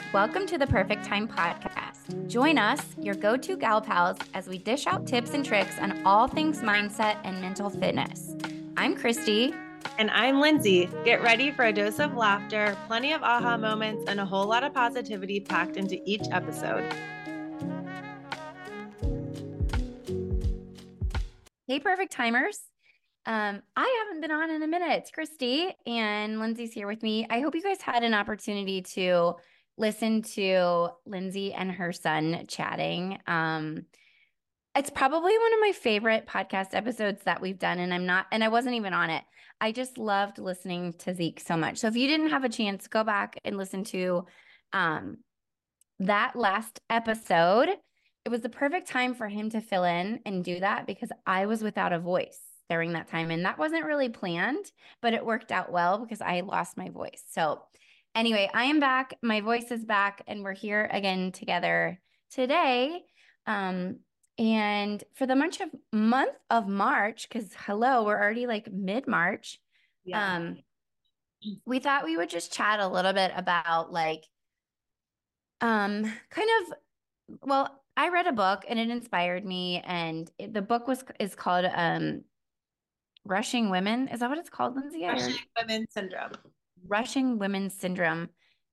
Welcome to the Perfect Time Podcast. Join us, your go-to gal pals, as we dish out tips and tricks on all things mindset and mental fitness. I'm Christy. And I'm Lindsay. Get ready for a dose of laughter, plenty of aha moments, and a whole lot of positivity packed into each episode. Hey, Perfect Timers. I haven't been on in a minute. It's Christy, and Lindsay's here with me. I hope you guys had an opportunity to listen to Lindsay and her son chatting. It's probably one of my favorite podcast episodes that we've done, and I wasn't even on it. I just loved listening to Zeke so much. So if you didn't have a chance, go back and listen to that last episode. It was the perfect time for him to fill in and do that because I was without a voice during that time. And that wasn't really planned, but it worked out well because I lost my voice. So anyway, I am back. My voice is back, and we're here again together today. And for the month of March, because hello, we're already like mid-March. Yeah. We thought we would just chat a little bit about well, I read a book and it inspired me, and the book is called Rushing Women. Is that what it's called, Lindsay? Rushing Women's Syndrome. Rushing Women's Syndrome.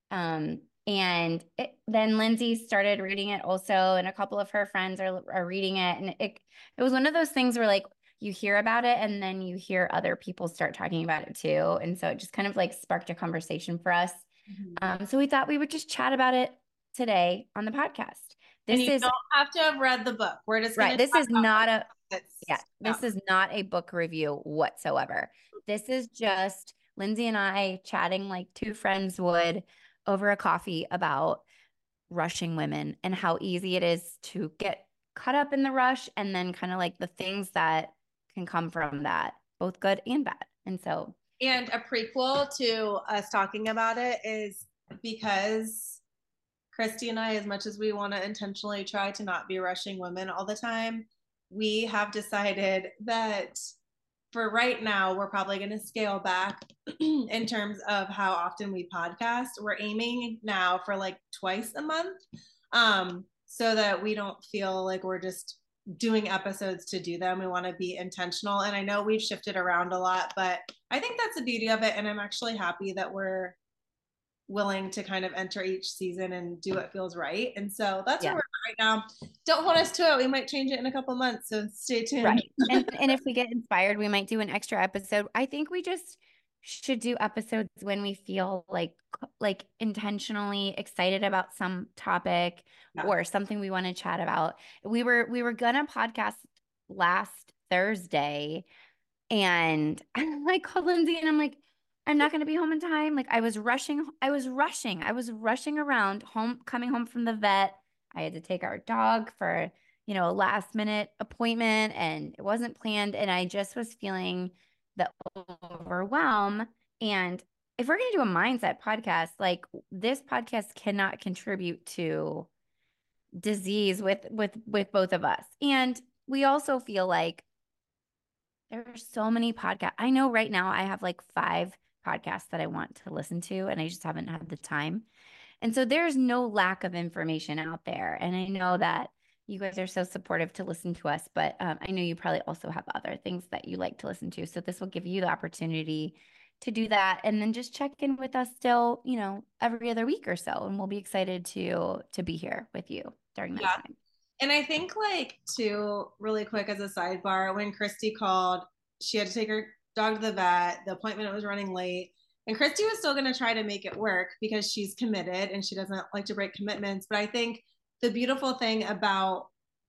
And then Lindsay started reading it also, and a couple of her friends are reading it. And it was one of those things where like you hear about it and then you hear other people start talking about it too. And so it just kind of like sparked a conversation for us. So we thought we would just chat about it today on the podcast. This don't have to have read the book. We're just right. This is not a book review whatsoever. This is just Lindsay and I chatting like two friends would over a coffee about rushing women and how easy it is to get caught up in the rush, and then kind of like the things that can come from that, both good and bad. And a prequel to us talking about it is because Christy and I, as much as we want to intentionally try to not be rushing women all the time, we have decided that for right now, we're probably going to scale back in terms of how often we podcast. We're aiming now for like twice a month, so that we don't feel like we're just doing episodes to do them. We want to be intentional. And I know we've shifted around a lot, but I think that's the beauty of it. And I'm actually happy that we're willing to kind of enter each season and do what feels right. And so that's where we're at right now. Don't hold us to it. We might change it in a couple months. So stay tuned. Right. And if we get inspired, we might do an extra episode. I think we just should do episodes when we feel like intentionally excited about some topic or something we want to chat about. We were gonna podcast last Thursday, and I called Lindsay and I'm like, I'm not going to be home in time. Like I was rushing around coming home from the vet. I had to take our dog for, a last minute appointment, and it wasn't planned. And I just was feeling the overwhelm. And if we're going to do a mindset podcast, like this podcast cannot contribute to disease with both of us. And we also feel like there are so many podcasts. I know right now I have like 5 podcasts that I want to listen to, and I just haven't had the time. And so there's no lack of information out there. And I know that you guys are so supportive to listen to us, but I know you probably also have other things that you like to listen to. So this will give you the opportunity to do that, and then just check in with us still, every other week or so. And we'll be excited to be here with you during that time. And I think like too, really quick as a sidebar, when Christy called, she had to take her dog to the vet. The appointment was running late. And Christy was still going to try to make it work because she's committed and she doesn't like to break commitments. But I think the beautiful thing about,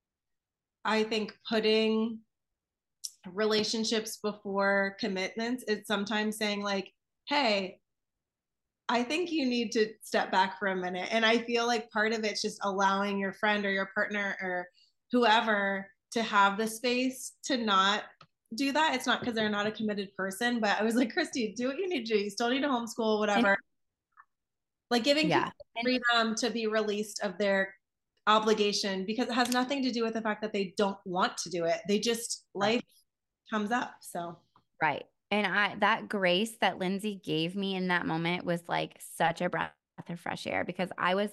putting relationships before commitments is sometimes saying like, hey, I think you need to step back for a minute. And I feel like part of it's just allowing your friend or your partner or whoever to have the space to not do that. It's not because they're not a committed person, but I was like, Christy, do what you need to do. You still need to homeschool, whatever. Like giving people freedom to be released of their obligation, because it has nothing to do with the fact that they don't want to do it. They just, life comes up. So. Right. And that grace that Lindsay gave me in that moment was like such a breath of fresh air because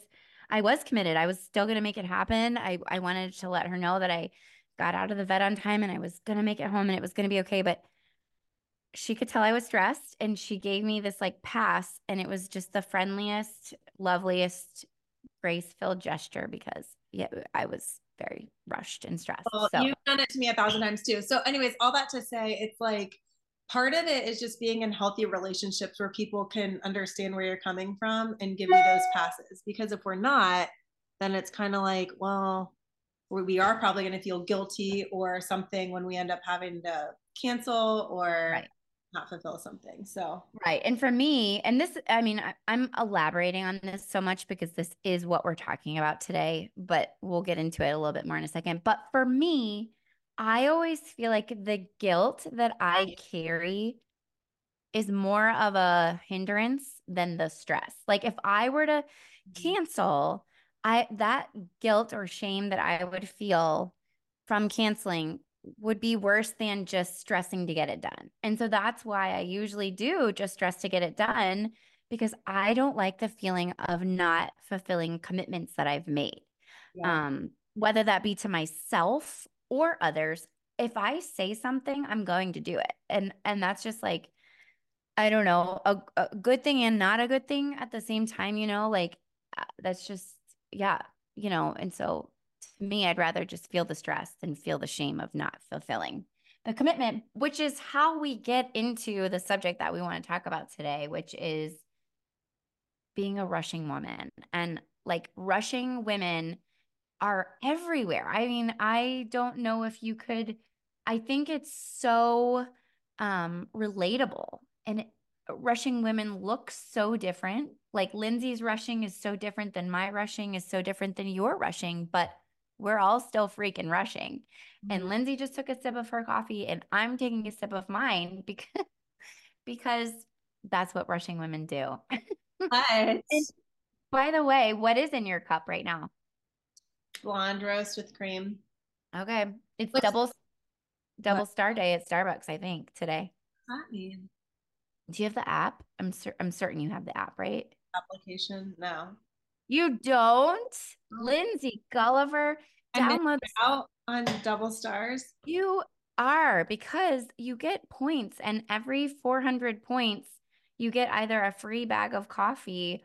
I was committed. I was still going to make it happen. I wanted to let her know that I got out of the vet on time and I was going to make it home and it was going to be okay. But she could tell I was stressed and she gave me this like pass and it was just the friendliest, loveliest, grace-filled gesture because yeah, I was very rushed and stressed. Well, So you've done it to me 1,000 times too. So, anyways, all that to say, it's like part of it is just being in healthy relationships where people can understand where you're coming from and give you those passes. Because if we're not, then it's kind of like, well, we are probably going to feel guilty or something when we end up having to cancel or right. not fulfill something. So, Right. And for me, and this, I mean, I'm elaborating on this so much because this is what we're talking about today, but we'll get into it a little bit more in a second. But for me, I always feel like the guilt that I carry is more of a hindrance than the stress. Like if I were to cancel, that guilt or shame that I would feel from canceling would be worse than just stressing to get it done. And so that's why I usually do just stress to get it done because I don't like the feeling of not fulfilling commitments that I've made. yeah. Whether that be to myself or others, if I say something, I'm going to do it. And that's just like I don't know, a good thing and not a good thing at the same time, like that's just, yeah, and so to me, I'd rather just feel the stress than feel the shame of not fulfilling the commitment, which is how we get into the subject that we want to talk about today, which is being a rushing woman. And like rushing women are everywhere. I mean, I don't know if you could, I think it's so relatable and rushing women look so different. Like Lindsay's rushing is so different than my rushing is so different than your rushing, but we're all still freaking rushing. Mm-hmm. And Lindsay just took a sip of her coffee and I'm taking a sip of mine because that's what rushing women do. But And by the way, what is in your cup right now? blonde roast with cream. Okay. It's What's double star day at Starbucks, I think, today. that mean? Do you have the app? I'm certain you have the app, right? Application? No. You don't? Lindsay Gulliver, I'm missing download. out on double stars. You are because you get points, and every 400 points, you get either a free bag of coffee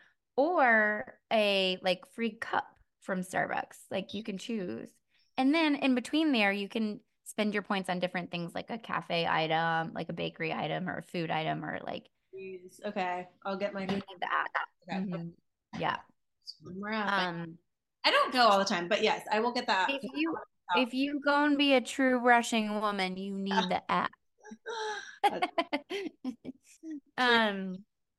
or a like free cup from Starbucks. Like you can choose. And then in between there, you can spend your points on different things like a cafe item, like a bakery item or a food item, or like Jeez. Okay, I'll get my you need the app. okay. Yeah. We're up. Um, I don't go all the time, but yes, I will get that. if you go and be a true rushing woman, you need the app. That's true. um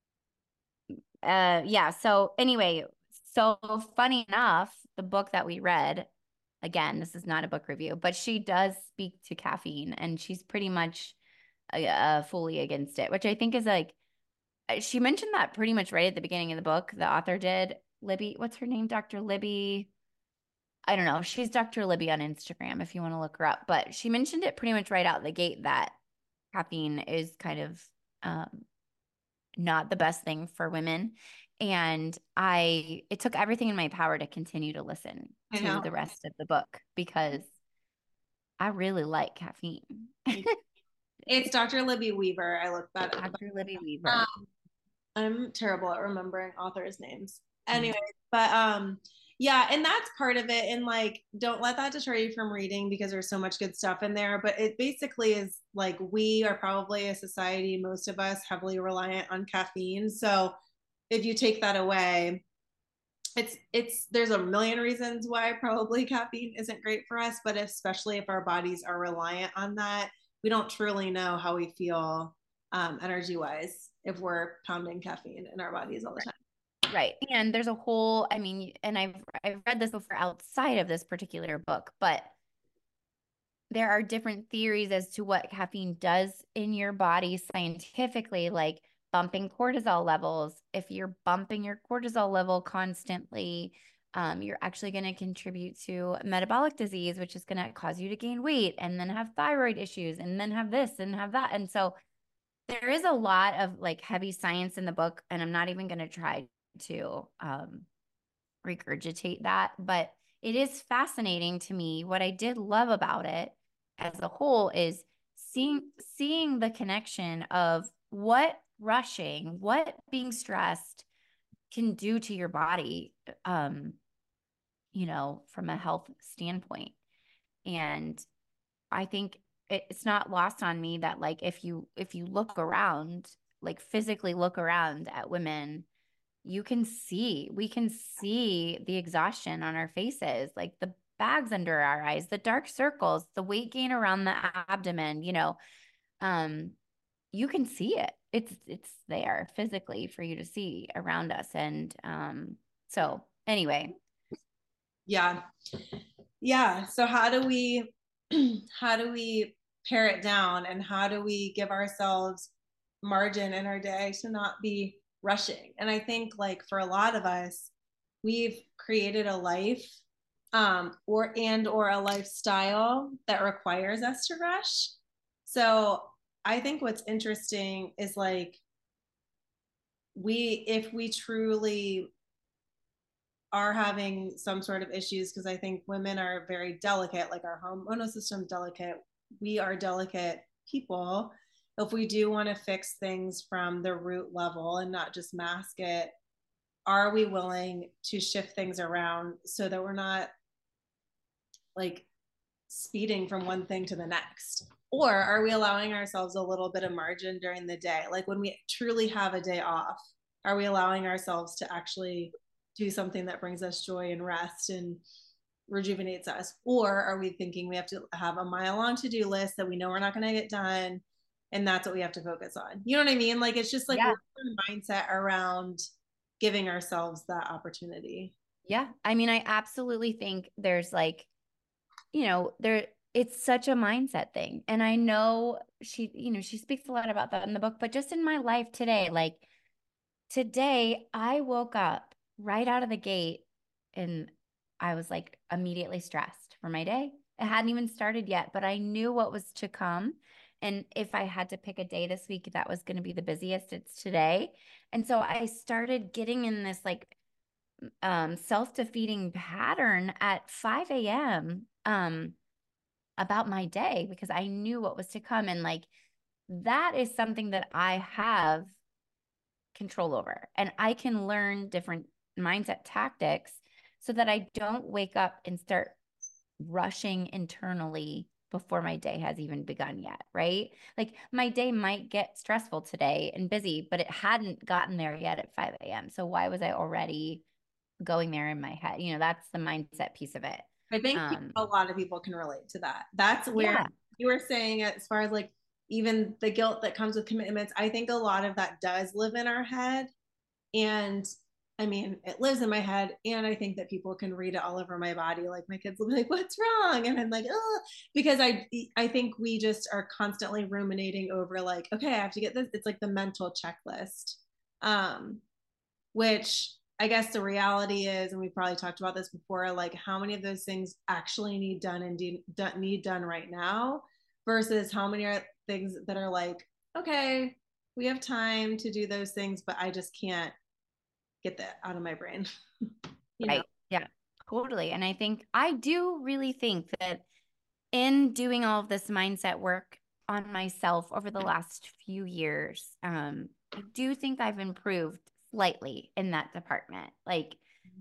yeah, so anyway, so funny enough, the book that we read, again, this is not a book review, but she does speak to caffeine and she's pretty much fully against it, which I think is like she mentioned that pretty much right at the beginning of the book. The author did. Libby, what's her name? Dr. Libby. I don't know. She's Dr. Libby on Instagram if you want to look her up. But she mentioned it pretty much right out the gate that caffeine is kind of um, not the best thing for women. And it took everything in my power to continue to listen I to know. the rest of the book because I really like caffeine. It's Dr. Libby Weaver. I looked that up. Dr. Libby Weaver. I'm terrible at remembering authors' names. Mm. Anyway, but yeah, and that's part of it. And like, don't let that deter you from reading because there's so much good stuff in there. But it basically is like we are probably a society, most of us heavily reliant on caffeine. So if you take that away, it's there's a million reasons why probably caffeine isn't great for us, but especially if our bodies are reliant on that, we don't truly know how we feel energy wise if we're pounding caffeine in our bodies all the time. Right. And there's a whole, I mean, and I've read this before outside of this particular book, but there are different theories as to what caffeine does in your body scientifically, like bumping cortisol levels. If you're bumping your cortisol level constantly, you're actually going to contribute to metabolic disease, which is going to cause you to gain weight and then have thyroid issues and then have this and have that. And so there is a lot of like heavy science in the book, and I'm not even going to try to regurgitate that, but it is fascinating to me. What I did love about it as a whole is seeing the connection of what rushing, what being stressed can do to your body, from a health standpoint. And I think it's not lost on me that, like, if you look around, like physically look around at women, we can see the exhaustion on our faces, like the bags under our eyes, the dark circles, the weight gain around the abdomen, um, you can see it. It's there physically for you to see around us. And so anyway. Yeah. Yeah. So how do we how do we pare it down, and how do we give ourselves margin in our day to not be rushing? And I think, like, for a lot of us, we've created a life, or a lifestyle that requires us to rush. So I think what's interesting is, like, if we truly are having some sort of issues, because I think women are very delicate, like our hormonal system delicate, we are delicate people. If we do want to fix things from the root level and not just mask it, are we willing to shift things around so that we're not, like, speeding from one thing to the next? Or are we allowing ourselves a little bit of margin during the day? Like, when we truly have a day off, are we allowing ourselves to actually do something that brings us joy and rest and rejuvenates us? Or are we thinking we have to have a mile long to-do list that we know we're not going to get done, and that's what we have to focus on? You know what I mean? Like, it's just like Yeah. mindset around giving ourselves that opportunity. Yeah. I mean, I absolutely think there's, like, there, it's such a mindset thing. And I know she speaks a lot about that in the book, but just in my life today, like today I woke up right out of the gate and I was like immediately stressed for my day. It hadn't even started yet, but I knew what was to come. And if I had to pick a day this week that was going to be the busiest, it's today. And so I started getting in this, like, self-defeating pattern at 5 a.m. About my day because I knew what was to come. And, like, that is something that I have control over. And I can learn different mindset tactics so that I don't wake up and start rushing internally before my day has even begun yet, right? Like, my day might get stressful today and busy, but it hadn't gotten there yet at 5 a.m. So why was I already going there in my head? That's the mindset piece of it. I think a lot of people can relate to that. That's where Yeah. you were saying, as far as, like, even the guilt that comes with commitments, I think a lot of that does live in our head. And I mean, it lives in my head. And I think that people can read it all over my body. Like, my kids will be like, "What's wrong?" And I'm like, "Oh," because I think we just are constantly ruminating over, like, okay, I have to get this. It's like the mental checklist. Um, which I guess the reality is, and we probably talked about this before, like, how many of those things actually need done and need done right now, versus how many are things that are like, okay, we have time to do those things, but I just can't get that out of my brain. you know? Right. Yeah, totally. And I do really think that in doing all of this mindset work on myself over the last few years, I do think I've improved slightly in that department. Like,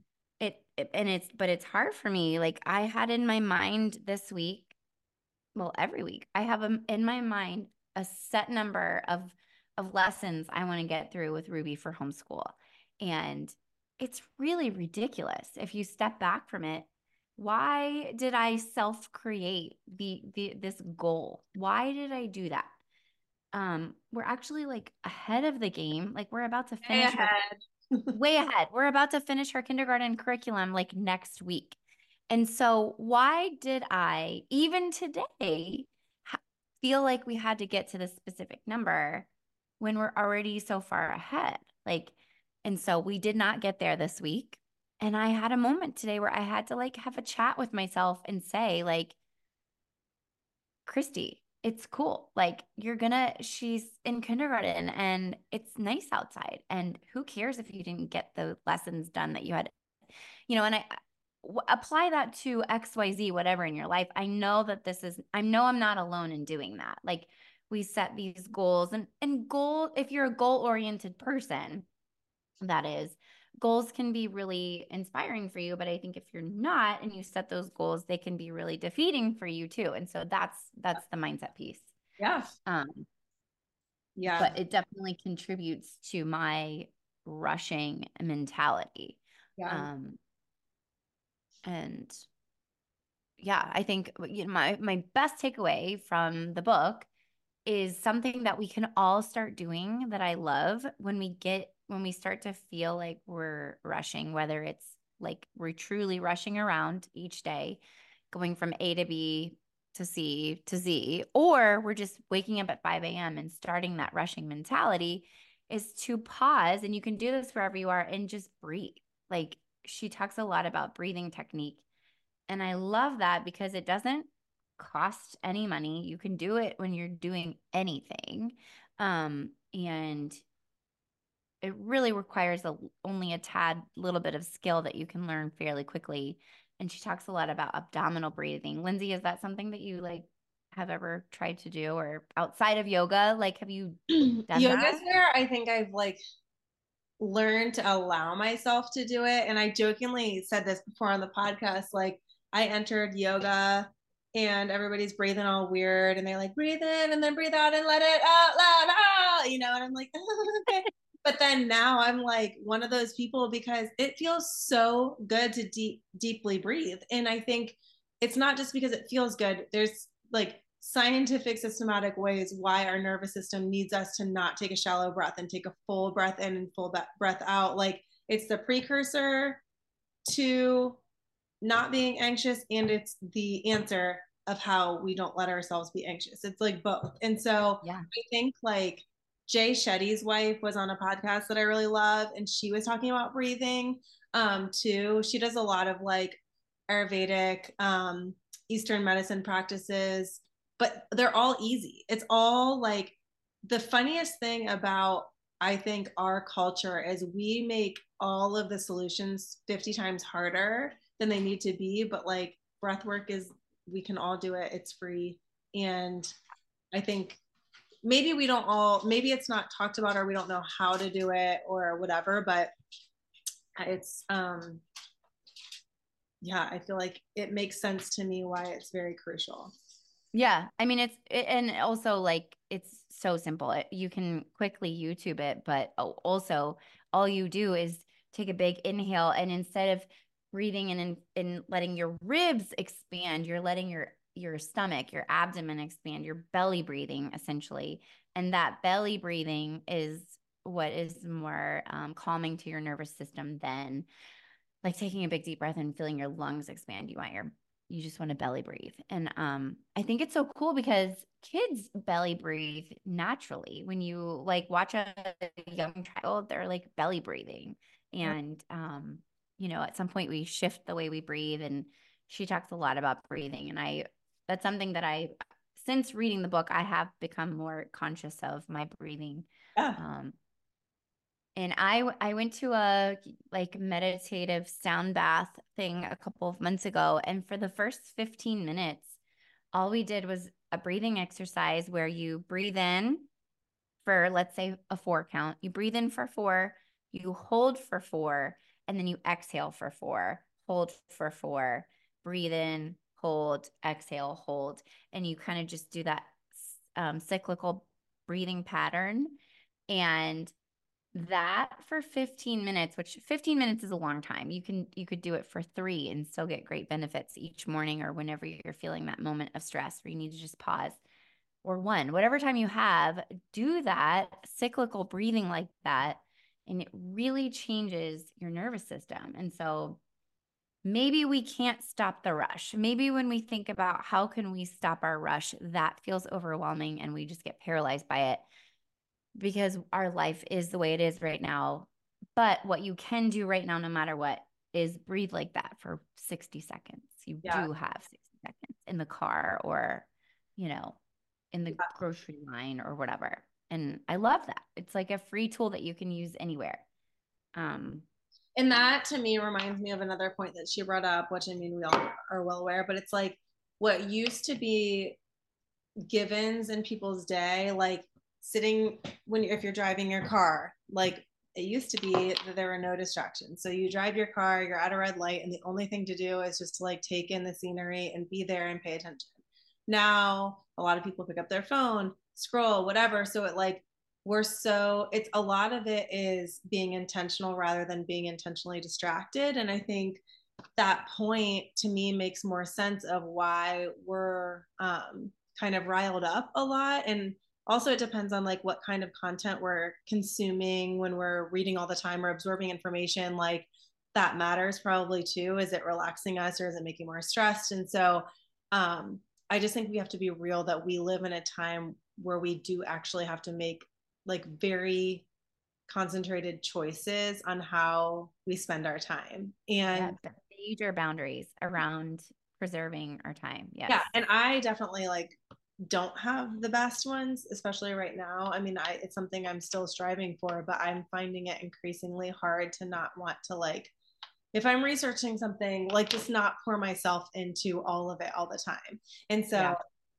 but it's hard for me. Like, I had in my mind this week, well, every week, I have in my mind a set number of lessons I want to get through with Ruby for homeschool. And it's really ridiculous if you step back from it. Why did I self-create this goal? Why did I do that? We're actually, like, ahead of the game. Like, we're about to Stay finish her ahead. way ahead. We're about to finish her kindergarten curriculum, like, next week. And so why did I, even today, feel like we had to get to this specific number when we're already so far ahead? Like, and so we did not get there this week. And I had a moment today where I had to, like, have a chat with myself and say, like, Christy, it's cool. Like she's in kindergarten and it's nice outside. And who cares if you didn't get the lessons done that you had, and apply that to XYZ, whatever in your life. I know that I know I'm not alone in doing that. Like we set these goals and if you're a goal oriented person, that is, goals can be really inspiring for you, but I think if you're not and you set those goals, they can be really defeating for you too. And so that's the mindset piece. Yeah. Yeah, but it definitely contributes to my rushing mentality. Yeah. And yeah, I think my best takeaway from the book is something that we can all start doing that I love when we start to feel like we're rushing, whether it's like we're truly rushing around each day, going from A to B to C to Z, or we're just waking up at 5 a.m. and starting that rushing mentality, is to pause. And you can do this wherever you are and just breathe. Like she talks a lot about breathing technique. And I love that because it doesn't cost any money. You can do it when you're doing anything. And it really requires only a tad little bit of skill that you can learn fairly quickly. And she talks a lot about abdominal breathing. Lindsay, is that something that you like have ever tried to do, or outside of yoga? Like, have you done Yoga is that? where I think I've like learned to allow myself to do it. And I jokingly said this before on the podcast, like I entered yoga and everybody's breathing all weird and they're like, breathe in and then breathe out and let it out loud, and I'm like, okay. But then now I'm like one of those people because it feels so good to deeply breathe. And I think it's not just because it feels good. There's like scientific, systematic ways why our nervous system needs us to not take a shallow breath and take a full breath in and full breath out. Like it's the precursor to not being anxious and it's the answer of how we don't let ourselves be anxious. It's like both. And so Yeah. I think like Jay Shetty's wife was on a podcast that I really love, and she was talking about breathing too. She does a lot of like Ayurvedic, Eastern medicine practices, but they're all easy. It's all like the funniest thing about I think our culture is we make all of the solutions 50 times harder than they need to be. But like breath work is, we can all do it. It's free. And I think maybe it's not talked about or we don't know how to do it or whatever, but it's, yeah, I feel like it makes sense to me why it's very crucial. Yeah. I mean, and also like it's so simple. You can quickly YouTube it, but also all you do is take a big inhale, and instead of breathing and letting your ribs expand, you're letting your stomach, your abdomen expand, your belly breathing essentially. And that belly breathing is what is more calming to your nervous system than like taking a big deep breath and feeling your lungs expand. You just want to belly breathe. And I think it's so cool because kids belly breathe naturally. When you like watch a young child, they're like belly breathing. And at some point we shift the way we breathe. And she talks a lot about breathing. And that's something that since reading the book, I have become more conscious of my breathing. Yeah. And I went to a like meditative sound bath thing a couple of months ago. And for the first 15 minutes, all we did was a breathing exercise where you breathe in for, let's say, a 4 count. You breathe in for 4, you hold for 4, and then you exhale for 4, hold for 4, breathe in, hold, exhale, hold. And you kind of just do that cyclical breathing pattern. And that for 15 minutes, which 15 minutes is a long time. You could do it for 3 and still get great benefits each morning or whenever you're feeling that moment of stress where you need to just pause, or 1, whatever time you have, do that cyclical breathing like that. And it really changes your nervous system. And so maybe we can't stop the rush. Maybe when we think about how can we stop our rush, that feels overwhelming and we just get paralyzed by it because our life is the way it is right now. But what you can do right now, no matter what, is breathe like that for 60 seconds. You Yeah. do have 60 seconds in the car or, you know, in the grocery line or whatever. And I love that. It's like a free tool that you can use anywhere. And that to me reminds me of another point that she brought up, which I mean, we all are well aware, but it's like what used to be givens in people's day, like sitting if you're driving your car, like it used to be that there were no distractions. So you drive your car, you're at a red light, and the only thing to do is just to like take in the scenery and be there and pay attention. Now, a lot of people pick up their phone, scroll, whatever. So it's a lot of it is being intentional rather than being intentionally distracted. And I think that point to me makes more sense of why we're kind of riled up a lot. And also it depends on like what kind of content we're consuming when we're reading all the time or absorbing information. Like that matters probably too. Is it relaxing us or is it making more stressed? And so I just think we have to be real that we live in a time where we do actually have to make like very concentrated choices on how we spend our time. And major boundaries around preserving our time. Yes. Yeah. And I definitely like don't have the best ones, especially right now. I mean, it's something I'm still striving for, but I'm finding it increasingly hard to not want to like, if I'm researching something, like just not pour myself into all of it all the time. And so,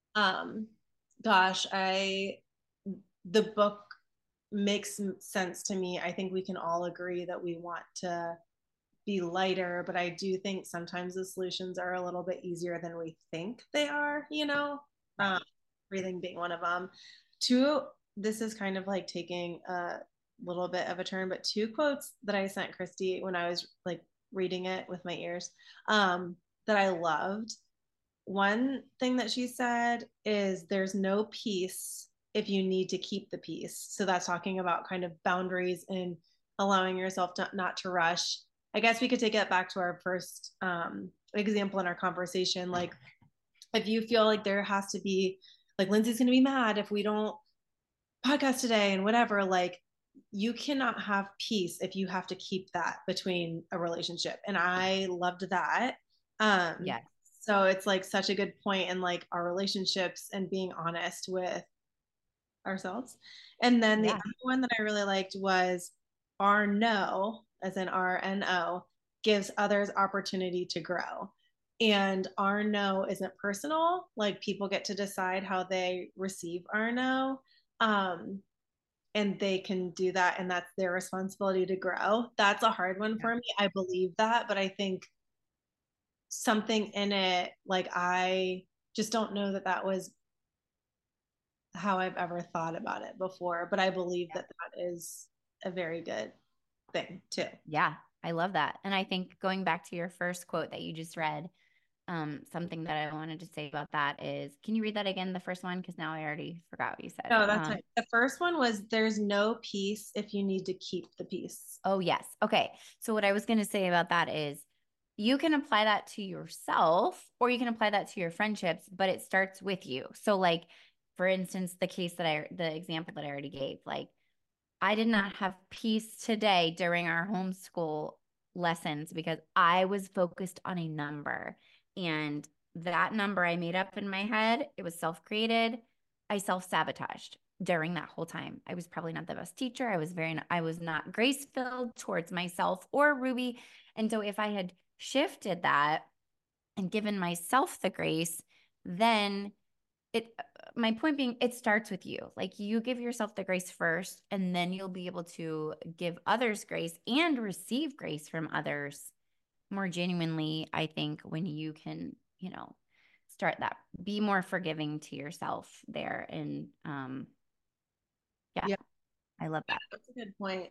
gosh, the book makes sense to me. I think we can all agree that we want to be lighter, but I do think sometimes the solutions are a little bit easier than we think they are, breathing being one of them. This is kind of like taking a little bit of a turn, but two quotes that I sent Christy when I was like reading it with my ears that I loved. One thing that she said is there's no peace if you need to keep the peace. So that's talking about kind of boundaries and allowing yourself not to rush. I guess we could take it back to our first example in our conversation. Like, if you feel like there has to be, like, Lindsay's going to be mad if we don't podcast today and whatever, like, you cannot have peace if you have to keep that between a relationship. And I loved that. Yes. So it's like such a good point in like our relationships and being honest with ourselves. And then the other one that I really liked was our no, as in RNO, gives others opportunity to grow. And our no isn't personal. Like people get to decide how they receive our no. And they can do that. And that's their responsibility to grow. That's a hard one for me. I believe that, but I think something in it, like I just don't know that that was how I've ever thought about it before, but I believe that that is a very good thing too. Yeah, I love that. And I think going back to your first quote that you just read, something that I wanted to say about that is, can you read that again, the first one? Because now I already forgot what you said. No, that's right. The first one was there's no peace if you need to keep the peace. Oh, yes. Okay. So what I was going to say about that is you can apply that to yourself or you can apply that to your friendships, but it starts with you. So like, for instance, the example that I already gave, like I did not have peace today during our homeschool lessons because I was focused on a number, and that number I made up in my head, it was self-created. I self-sabotaged during that whole time. I was probably not the best teacher. I was not grace-filled towards myself or Ruby. And so if I had shifted that and given myself the grace, then my point being, it starts with you. Like you give yourself the grace first, and then you'll be able to give others grace and receive grace from others more genuinely. I think when you can, start that, be more forgiving to yourself there. And yeah, I love that. That's a good point.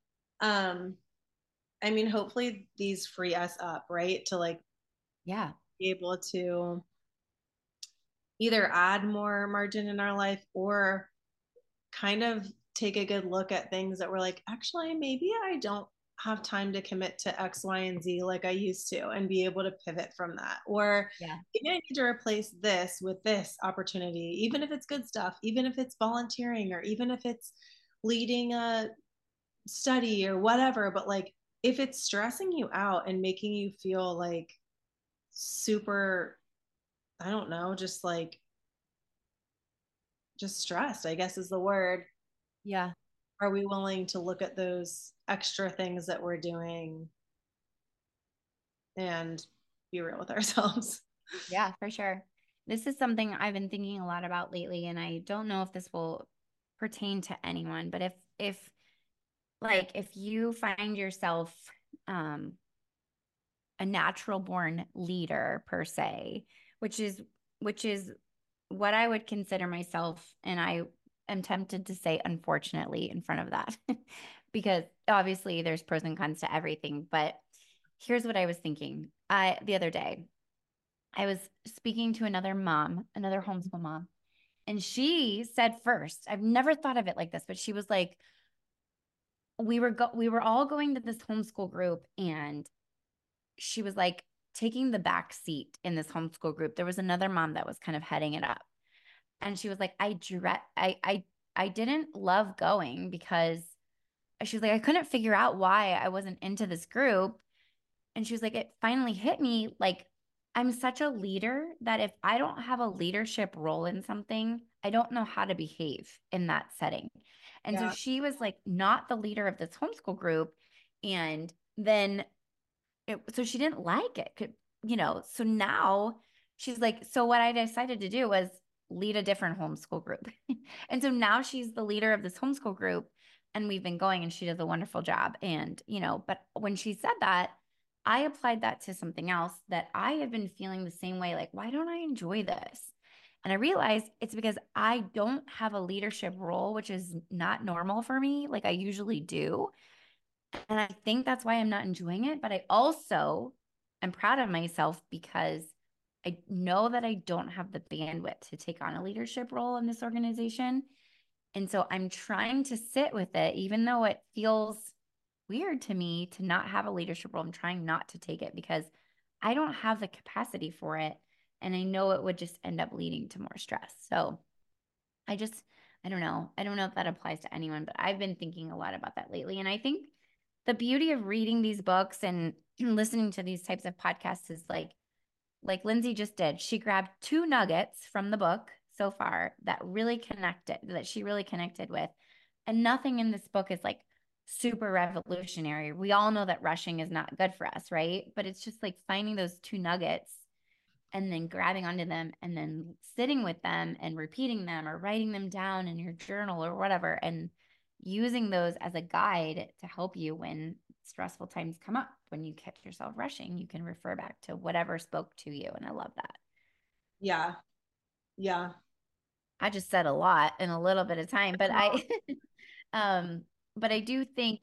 I mean, hopefully these free us up, right? To like, be able to either add more margin in our life or kind of take a good look at things that we're like, actually, maybe I don't have time to commit to X, Y, and Z like I used to, and be able to pivot from that. Or maybe I need to replace this with this opportunity, even if it's good stuff, even if it's volunteering, or even if it's leading a study or whatever. But like, if it's stressing you out and making you feel like super, I don't know, just like just stressed, I guess is the word. Yeah. Are we willing to look at those extra things that we're doing and be real with ourselves? Yeah, for sure. This is something I've been thinking a lot about lately, and I don't know if this will pertain to anyone, but if like if you find yourself um a natural born leader per se, which is what I would consider myself, and I am tempted to say unfortunately in front of that because obviously there's pros and cons to everything, but here's what I was thinking. I the other day I was speaking to another mom, another homeschool mom, and she said first, I've never thought of it like this, but she was like, we were all going to this homeschool group, and she was like taking the back seat in this homeschool group. There was another mom that was kind of heading it up. And she was like, I didn't love going because she was like, I couldn't figure out why I wasn't into this group. And she was like, it finally hit me like, I'm such a leader that if I don't have a leadership role in something, I don't know how to behave in that setting. And so Yeah. she was like, not the leader of this homeschool group. And then so she didn't like it, so now she's like, so what I decided to do was lead a different homeschool group. And so now she's the leader of this homeschool group, and we've been going, and she does a wonderful job. And but when she said that, I applied that to something else that I have been feeling the same way, like, why don't I enjoy this? And I realized it's because I don't have a leadership role, which is not normal for me, like I usually do. And I think that's why I'm not enjoying it. But I also am proud of myself because I know that I don't have the bandwidth to take on a leadership role in this organization. And so I'm trying to sit with it, even though it feels weird to me to not have a leadership role. I'm trying not to take it because I don't have the capacity for it. And I know it would just end up leading to more stress. So I just, I don't know. I don't know if that applies to anyone, but I've been thinking a lot about that lately. And I think the beauty of reading these books and listening to these types of podcasts is like Lindsay just did. She grabbed two nuggets from the book so far that she really connected with. And nothing in this book is like super revolutionary. We all know that rushing is not good for us, right? But it's just like finding those two nuggets and then grabbing onto them and then sitting with them and repeating them or writing them down in your journal or whatever, and using those as a guide to help you when stressful times come up. When you catch yourself rushing, you can refer back to whatever spoke to you. And I love that. Yeah. Yeah. I just said a lot in a little bit of time, but I um but I do think,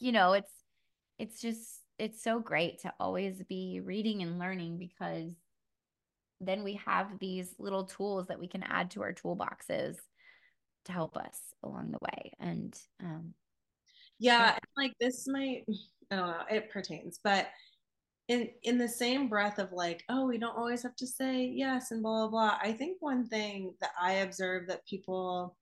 it's so great to always be reading and learning, because then we have these little tools that we can add to our toolboxes to help us along the way. And yeah. Yeah. Like this might, I don't know, it pertains, but in the same breath of like, oh, we don't always have to say yes and blah blah blah. I think one thing that I observe that people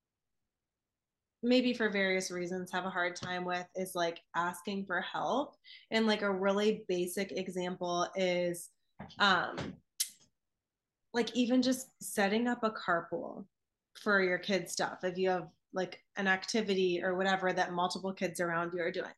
maybe for various reasons have a hard time with is like asking for help. And like a really basic example is um like even just setting up a carpool for your kids stuff if you have like an activity or whatever that multiple kids around you are doing.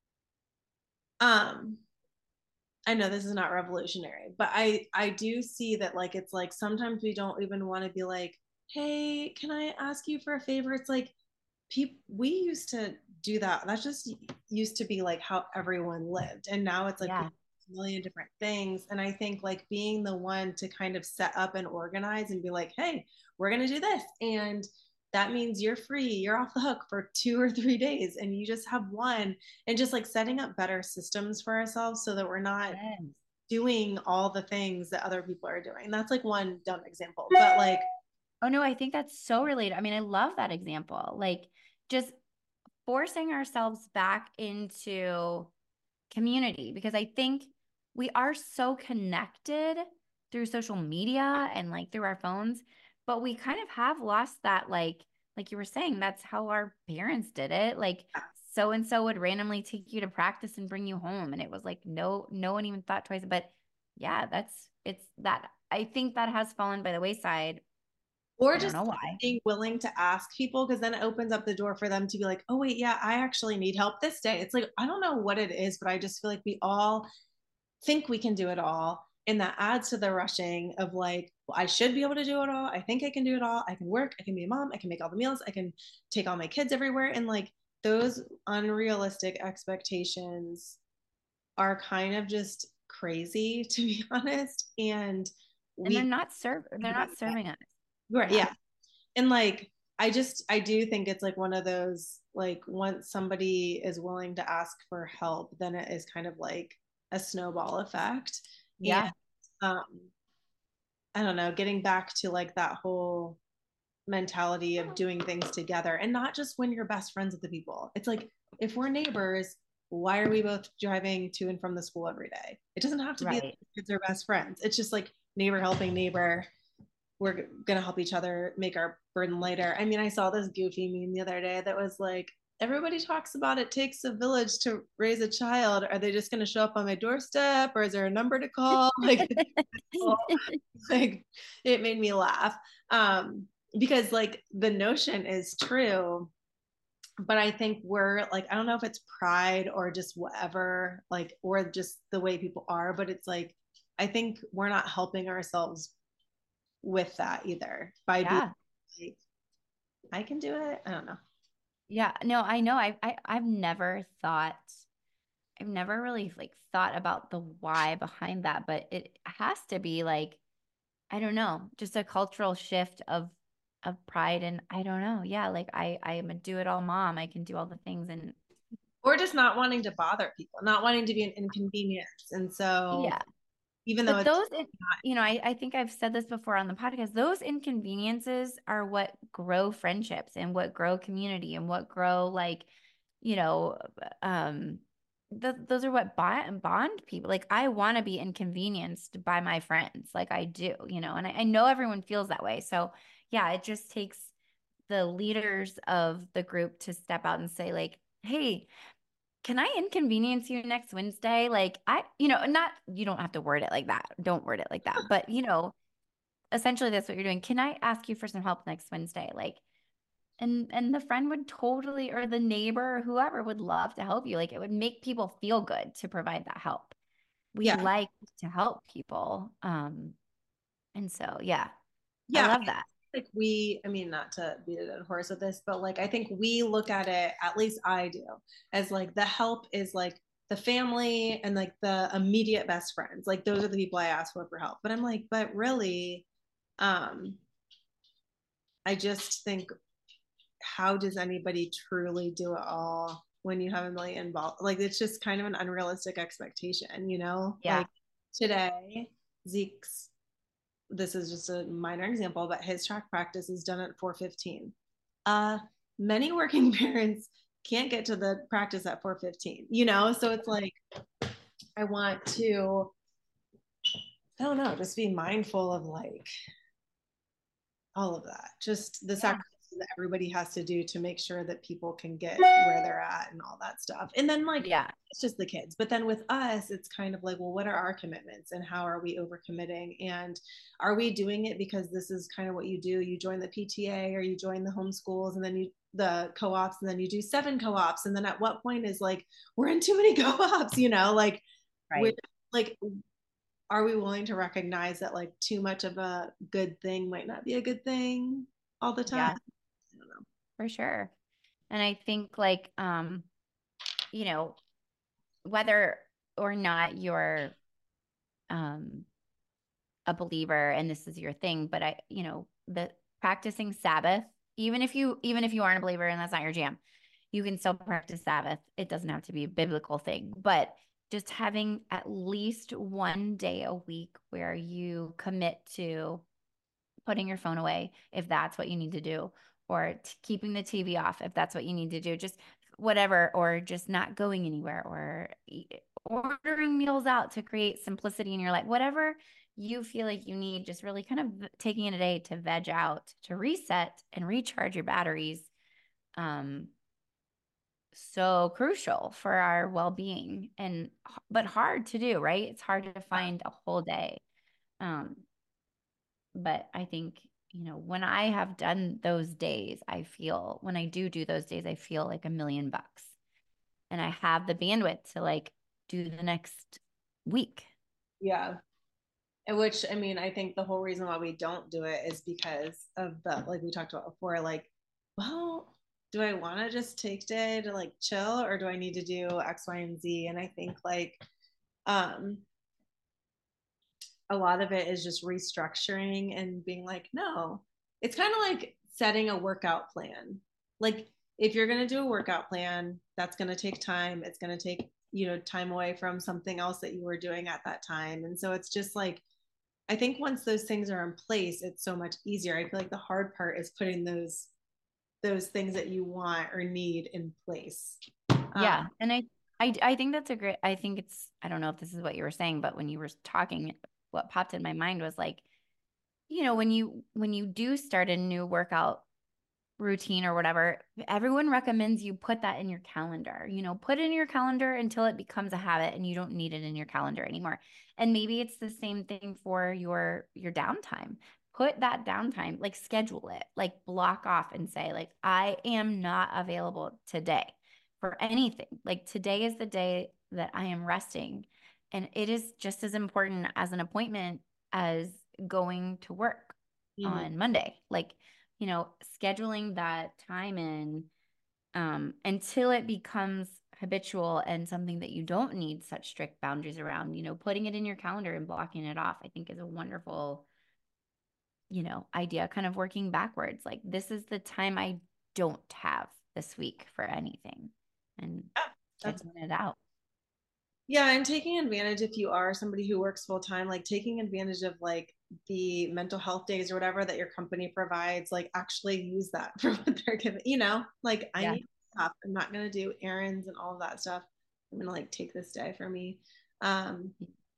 um I know this is not revolutionary, but I do see that like it's like sometimes we don't even want to be like, hey, can I ask you for a favor? It's like people we used to do that. That just used to be like how everyone lived, and now it's like Yeah. a million different things. And I think like being the one to kind of set up and organize and be like, hey, we're gonna do this, and that means you're free, you're off the hook for 2 or 3 days, and you just have one, and just like setting up better systems for ourselves so that we're not Yes. doing all the things that other people are doing. That's like one dumb example, but like Oh no, I think that's so related. I mean, I love that example. Like just forcing ourselves back into community, because I think we are so connected through social media and like through our phones, but we kind of have lost that, like you were saying, that's how our parents did it. Like so and so would randomly take you to practice and bring you home, and it was like no one even thought twice. But yeah, it's that, I think that has fallen by the wayside. Or I don't just know why. being willing to ask people, because then it opens up the door for them to be like, oh wait, yeah, I actually need help this day. It's like, I don't know what it is, but I just feel like we all think we can do it all. And that adds to the rushing of like, well, I should be able to do it all. I think I can do it all. I can work. I can be a mom. I can make all the meals. I can take all my kids everywhere. And like those unrealistic expectations are kind of just crazy, to be honest. And And we, they're not serving us. right, Yeah. yeah. And like, I do think it's like one of those, like, once somebody is willing to ask for help, then it is kind of like a snowball effect. And Yeah. um, I don't know, getting back to like that whole mentality of doing things together and not just when you're best friends with the people. It's like, if we're neighbors, why are we both driving to and from the school every day? It doesn't have to be that Right. kids are best friends. It's just like neighbor helping neighbor. We're gonna help each other make our burden lighter. I mean, I saw this goofy meme the other day that was like, everybody talks about it takes a village to raise a child. Are they just gonna show up on my doorstep, or is there a number to call? Like it made me laugh. Because like the notion is true, but I think we're like, I don't know if it's pride or just whatever, like, or just the way people are, but it's like, I think we're not helping ourselves with that either by being Yeah. like, I can do it. I don't know. Yeah. No, I know. I've never really like thought about the why behind that, but it has to be like, I don't know, just a cultural shift of pride. And I don't know. Yeah, like I am a do-it-all mom. I can do all the things. And Or just not wanting to bother people, not wanting to be an inconvenience. And so yeah, even though but it's those, you know, I think I've said this before on the podcast, those inconveniences are what grow friendships and what grow community and what grow like, you know, um, those are what bond people. Like I want to be inconvenienced by my friends, like I do, you know, and I know everyone feels that way. So yeah, it just takes the leaders of the group to step out and say like, hey, can I inconvenience you next Wednesday? Like not, you don't have to word it like that. Don't word it like that. But essentially that's what you're doing. Can I ask you for some help next Wednesday? Like, and the friend would totally, or the neighbor or whoever would love to help you. Like it would make people feel good to provide that help. We yeah. like to help people. And so yeah, I Yeah. love that. Like I mean, not to beat a dead horse with this, but like I think we look at it, at least I do, as like the help is like the family and like the immediate best friends. Like those are the people I ask for help. But I'm like, but really, um, I just think, how does anybody truly do it all when you have a million involved? Like it's just kind of an unrealistic expectation, you know? Yeah. Like today, Zeke's, this is just a minor example, but his track practice is done at 4:15. Uh, Many working parents can't get to the practice at 4:15, you know? So it's like, I want to, I don't know, just be mindful of like all of that, just the Yeah. sacrifices that everybody has to do to make sure that people can get where they're at and all that stuff. And then like Yeah. it's just the kids, but then with us it's kind of like, well, what are our commitments and how are we overcommitting, and are we doing it because this is kind of what you do, you join the PTA or you join the homeschools and then you the co-ops and then you do 7 co-ops, and then at what point is like we're in too many co-ops, you know, like we're Right. like, are we willing to recognize that like too much of a good thing might not be a good thing all the time? Yeah, I don't know. for sure. And I think like, you know, whether or not you're um a believer and this is your thing, but the practicing Sabbath, even if you aren't a believer and that's not your jam, you can still practice Sabbath. It doesn't have to be a biblical thing, but just having at least one day a week where you commit to putting your phone away if that's what you need to do, or keeping the TV off if that's what you need to do, just whatever, or just not going anywhere, or ordering meals out to create simplicity in your life, whatever you feel like you need, just really kind of taking in a day to veg out, to reset and recharge your batteries. Um, so crucial for our well-being, and but hard to do, right? It's hard to find a whole day. Um, but I think when I have done those days, when I do those days, I feel like $1,000,000 and I have the bandwidth to like do the next week. Yeah. And which, I mean, I think the whole reason why we don't do it is because of the, like we talked about before, like, well, do I want to just take day to like chill, or do I need to do X, Y, and Z? And I think like um a lot of it is just restructuring and being like, no, it's kind of like setting a workout plan. Like if you're going to do a workout plan, that's going to take time. It's going to take, time away from something else that you were doing at that time. And so it's just like, I think once those things are in place, it's so much easier. I feel like the hard part is putting those things that you want or need in place. Yeah. And I think that's I think I don't know if this is what you were saying, but when you were talking, what popped in my mind was like, when you do start a new workout routine or whatever, everyone recommends you put that in your calendar. Put it in your calendar until it becomes a habit and you don't need it in your calendar anymore. And maybe it's the same thing for your downtime. Put that downtime, like schedule it, like block off and say, like, I am not available today for anything. Like today is the day that I am resting. And it is just as important as an appointment as going to work Mhm. on Monday. Like, scheduling that time in until it becomes habitual and something that you don't need such strict boundaries around, putting it in your calendar and blocking it off, I think is a wonderful, idea, kind of working backwards. Like, this is the time I don't have this week for anything and Yeah, that's scheduling it out. Yeah, and taking advantage if you are somebody who works full time, like taking advantage of like the mental health days or whatever that your company provides, like actually use that for what they're giving, like I Yeah. need stuff. I'm not gonna do errands and all of that stuff. I'm gonna like take this day for me. Um,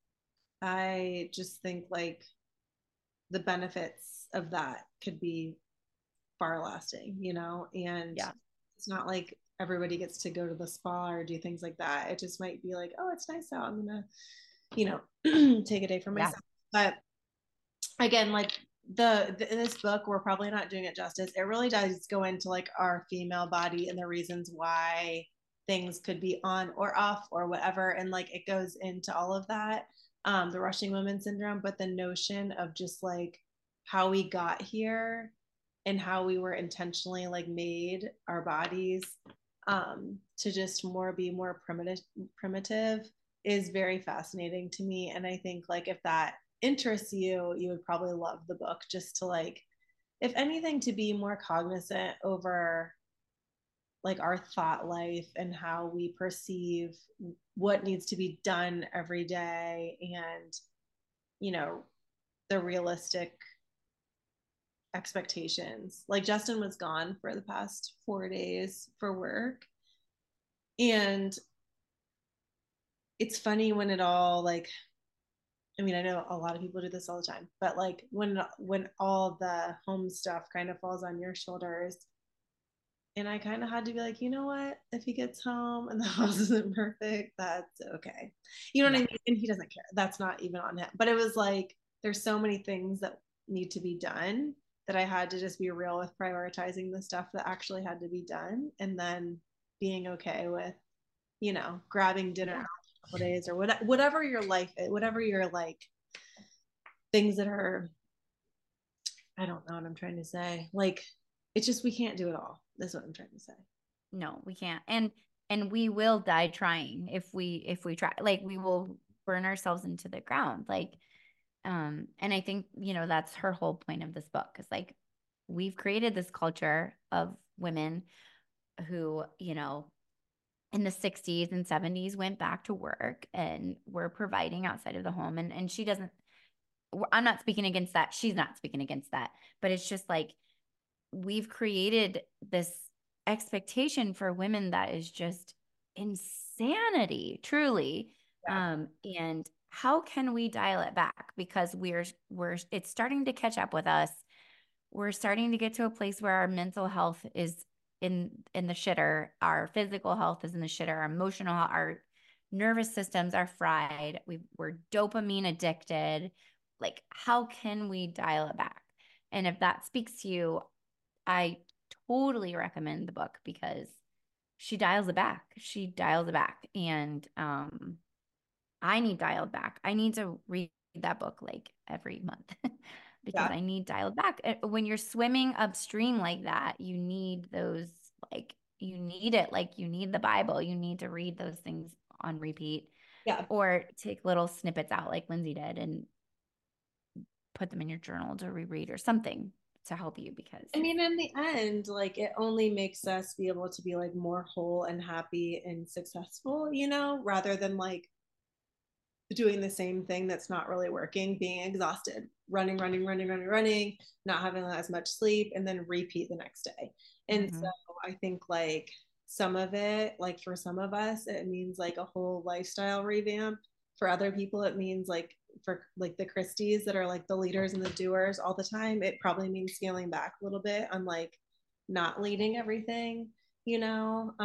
I just think like the benefits of that could be far lasting, and Yeah. it's not like everybody gets to go to the spa or do things like that. It just might be like, oh, it's nice out. I'm gonna, take a day for Yeah. myself. But again, like this book, we're probably not doing it justice. It really does go into like our female body and the reasons why things could be on or off or whatever, and like it goes into all of that, the rushing women syndrome, but the notion of just like how we got here and how we were intentionally like made our bodies to just be more primitive is very fascinating to me. And I think like if that interests you, you would probably love the book, just to like, if anything, to be more cognizant over like our thought life and how we perceive what needs to be done every day, and you know the realistic expectations. Like Justin was gone for the past 4 days for work, and it's funny when it all like, I mean, I know a lot of people do this all the time, but like when all the home stuff kind of falls on your shoulders, and I kind of had to be like, you know what? If he gets home and the house isn't perfect, that's okay. You know what I Yeah. mean? And he doesn't care. That's not even on him. But it was like there's so many things that need to be done that I had to just be real with prioritizing the stuff that actually had to be done, and then being okay with, grabbing dinner Yeah. out a couple days or whatever your life is, whatever your like things that are, I don't know what I'm trying to say. Like it's just we can't do it all. That's what I'm trying to say. No, we can't. And we will die trying if we try. Like we will burn ourselves into the ground. Like and I think, that's her whole point of this book is like we've created this culture of women who, in the 60s and 70s went back to work and were providing outside of the home, and she doesn't, I'm not speaking against that. She's not speaking against that. But it's just like we've created this expectation for women that is just insanity, truly. Yeah. And how can we dial it back? Because we're it's starting to catch up with us. We're starting to get to a place where our mental health is in the shitter, our physical health is in the shitter, our emotional, our nervous systems are fried. We're dopamine addicted. Like, how can we dial it back? And if that speaks to you, I totally recommend the book because she dials it back. She dials it back. And I need dialed back. I need to read that book like every month because Yeah. I need dialed back. When you're swimming upstream like that, you need those, like, you need it. Like, you need the Bible. You need to read those things on repeat Yeah. or take little snippets out like Lindsay did and put them in your journal to reread or something to help you because I mean, in the end, like it only makes us be able to be like more whole and happy and successful, rather than like doing the same thing that's not really working, being exhausted, running, running, running, running, running, not having as much sleep, and then repeat the next day. And so Mhm. I think like some of it, like for some of us, it means like a whole lifestyle revamp. For other people, it means like for like the Christies that are like the leaders and the doers all the time, it probably means scaling back a little bit on like not leading everything, you know?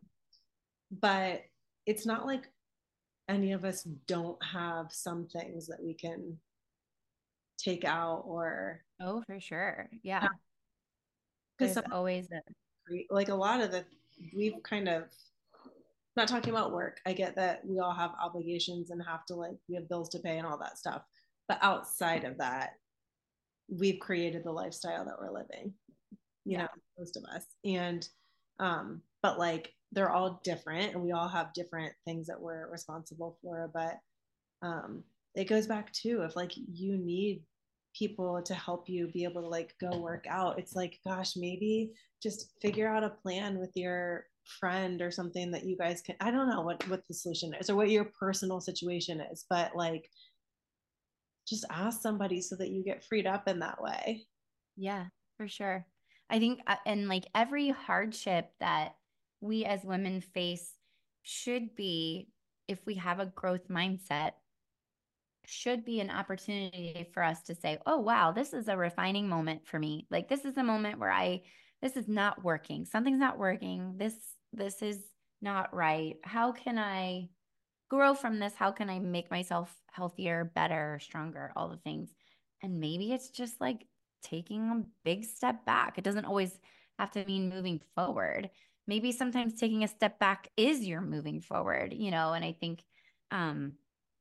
But it's not like any of us don't have some things that we can take out or Oh, for sure. Yeah. because There's some always a, like a lot of the we've kind of not talking about work. I get that we all have obligations and have to like we have bills to pay and all that stuff. But outside of that, we've created the lifestyle that we're living, yeah. most of us. And but like they're all different and we all have different things that we're responsible for. But it goes back to if like you need people to help you be able to like go work out, it's like gosh, maybe just figure out a plan with your friend or something that you guys can, I don't know what the solution is or what your personal situation is, but like just ask somebody so that you get freed up in that way. Yeah, for sure. I think, and like every hardship that we as women face should be, if we have a growth mindset, should be an opportunity for us to say, oh, wow, this is a refining moment for me. Like, this is a moment where this is not working. Something's not working. This is not right. How can I grow from this? How can I make myself healthier, better, stronger, all the things? And maybe it's just like taking a big step back. It doesn't always have to mean moving forward. Maybe sometimes taking a step back is your moving forward, and I think um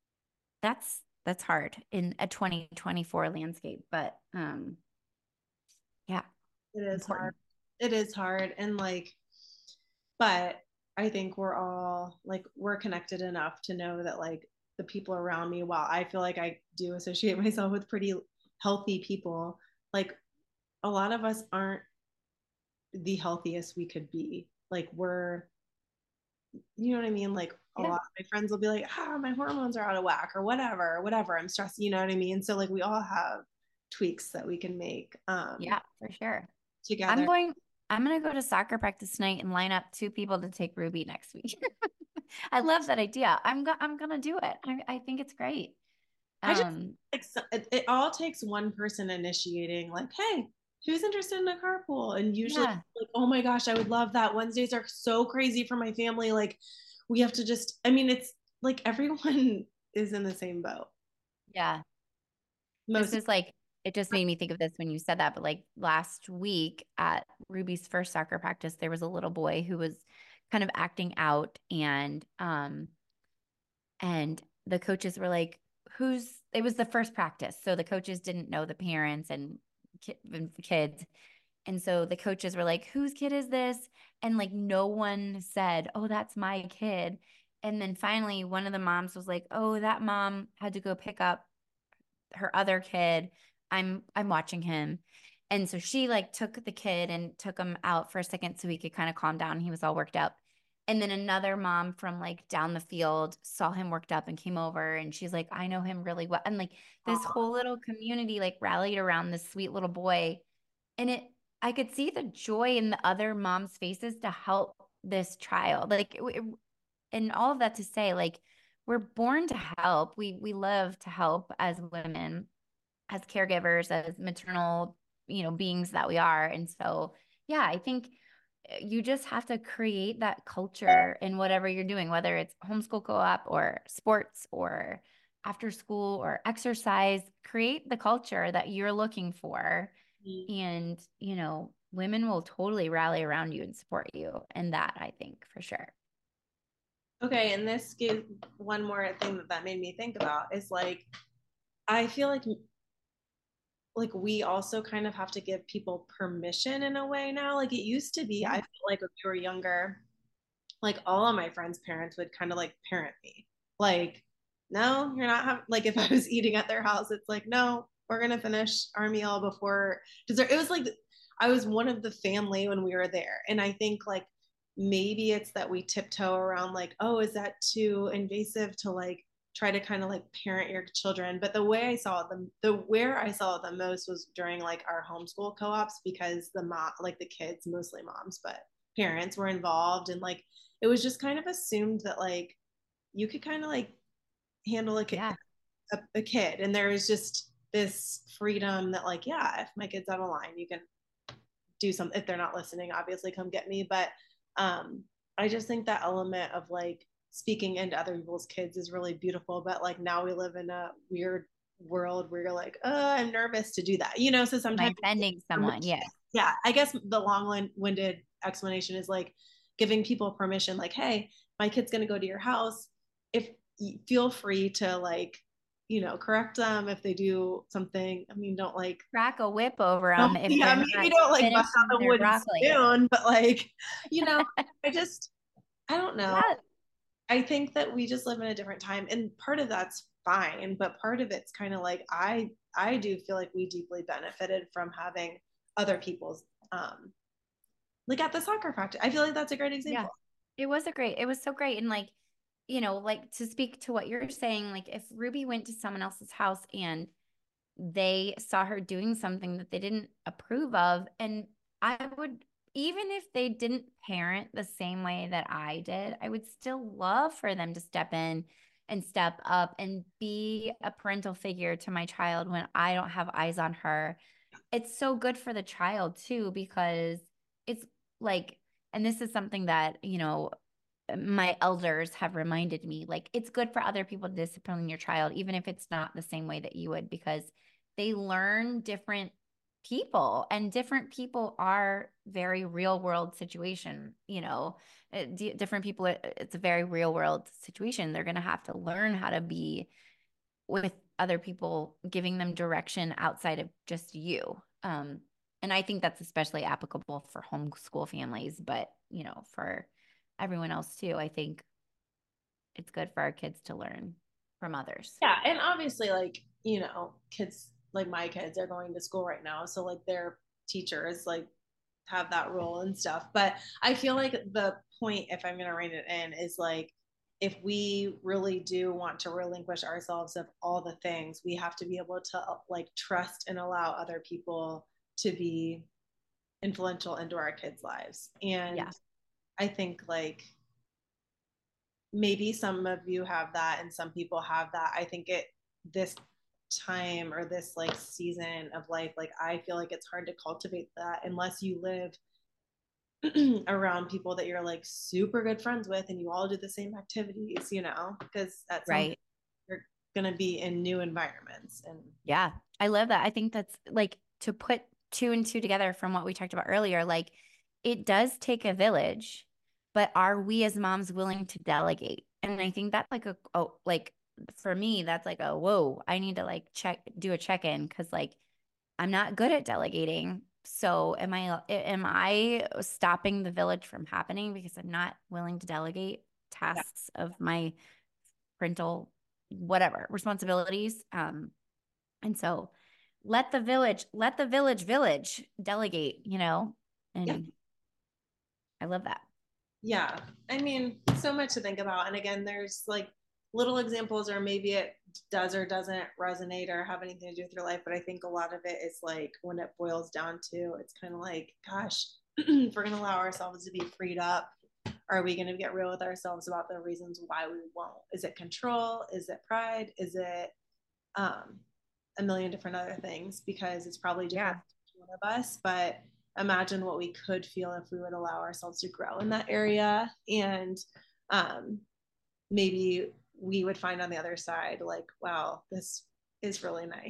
that's hard in a 2024 landscape, but yeah, It is hard. important. It is hard. And like, but I think we're all like, we're connected enough to know that like the people around me, while I feel like I do associate myself with pretty healthy people, like a lot of us aren't the healthiest we could be. Like, you know what I mean? Like, a Yeah. lot of my friends will be like, my hormones are out of whack or whatever. I'm stressed, you know what I mean? So, like, we all have tweaks that we can make Yeah, for sure. I'm together. going, I'm going to go to soccer practice tonight and line up two people to take Ruby next week. I love that idea. I'm going to do it. I think it's great. I just Um, like it all takes one person initiating, like, hey, who's interested in a carpool? And usually, yeah. like, oh my gosh, I would love that. Wednesdays are so crazy for my family. Like, we have to just, I mean, it's like everyone is in the same boat. Yeah. This Most, is like, it just made me think of this when you said that, but like last week at Ruby's first soccer practice, there was a little boy who was kind of acting out and the coaches were like, it was the first practice. So the coaches didn't know the parents and kids. And so the coaches were like, whose kid is this? And like no one said, oh, that's my kid. And then finally one of the moms was like, oh, that mom had to go pick up her other kid. I'm watching him. And so she like took the kid and took him out for a second so he could kind of calm down. He was all worked up. And then another mom from like down the field saw him worked up and came over and she's like, I know him really well. And like this whole little community like rallied around this sweet little boy. And I could see the joy in the other moms' faces to help this child. And all of that to say, like, we're born to help. We love to help as women, as caregivers, as maternal, beings that we are. And so, yeah, I think you just have to create that culture in whatever you're doing, whether it's homeschool co-op or sports or after school or exercise, create the culture that you're looking for And, women will totally rally around you and support you. And that, I think, for sure. Okay, and this gives one more thing that made me think about is like, I feel like we also kind of have to give people permission in a way now. Like it used to be, I feel like when we were younger, like all of my friends' parents would kind of like parent me. Like, no, you're not having, like if I was eating at their house, it's like, no, we're gonna finish our meal before dessert. It was like I was one of the family when we were there. And I think like maybe it's that we tiptoe around like, oh, is that too invasive to like try to kind of like parent your children? But the way I saw them, the where I saw it the most was during like our homeschool co-ops because the mom, like the kids, mostly moms, but parents were involved, and like it was just kind of assumed that like you could kind of like handle a kid, and there was just this freedom that like, yeah, if my kid's out of line, you can do something. If they're not listening, obviously come get me. But um I just think that element of like speaking into other people's kids is really beautiful. But like now we live in a weird world where you're like, I'm nervous to do that, so Am I sometimes offending someone? Yes. yeah, I guess the long-winded explanation is like giving people permission, like, hey, my kid's going to go to your house. If feel free to like, correct them if they do something. I mean, don't like Crack a whip over them if yeah, they're maybe not don't like bust out finishing the their wooden broccoli. spoon, but like, you know, I just, I don't know. Yeah. I think that we just live in a different time, and part of that's fine, but part of it's kind of like I do feel like we deeply benefited from having other people's like at the soccer practice. I feel like that's a great Yeah. example. It was so great. And like, like to speak to what you're saying, like if Ruby went to someone else's house and they saw her doing something that they didn't approve of, and I would, even if they didn't parent the same way that I did, I would still love for them to step in and step up and be a parental figure to my child when I don't have eyes on her. It's so good for the child too, because it's like, and this is something that, my elders have reminded me, like it's good for other people to discipline your child, even if it's not the same way that you would, because they learn different people, and different people are very real world situation, different people, it's a very real world situation. They're going to have to learn how to be with other people, giving them direction outside of just you. And I think that's especially applicable for homeschool families, but for everyone else too. I think it's good for our kids to learn from others. Yeah, and obviously, like kids like my kids are going to school right now, so like their teachers like have that role and stuff. But I feel like the point, if I'm gonna rein it in, is like if we really do want to relinquish ourselves of all the things, we have to be able to like trust and allow other people to be influential into our kids' lives. And Yeah. I think like maybe some of you have that and some people have that. I think this time or this like season of life, like I feel like it's hard to cultivate that unless you live around people that you're like super good friends with and you all do the same activities, because at some point Right. you're going to be in new environments. And Yeah. I love that. I think that's like to put two and two together from what we talked about earlier. Like it does take a village, but are we as moms willing to delegate? And I think that's like like for me, that's like whoa, I need to like do a check-in, because like I'm not good at delegating. So am I stopping the village from happening because I'm not willing to delegate yeah, tasks of my parental whatever responsibilities? And so let the village delegate, yeah, and I love that. yeah. I mean, so much to think about. And again, there's like little examples, or maybe it does or doesn't resonate or have anything to do with your life. But I think a lot of it is like when it boils down to, it's kind of like, gosh, if we're going to allow ourselves to be freed up, are we going to get real with ourselves about the reasons why we won't? Is it control? Is it pride? Is it um, a million different other things? Because it's probably different Yeah. for one of us, but imagine what we could feel if we would allow ourselves to grow in that area. And um, maybe we would find on the other side, like, wow, this is really nice.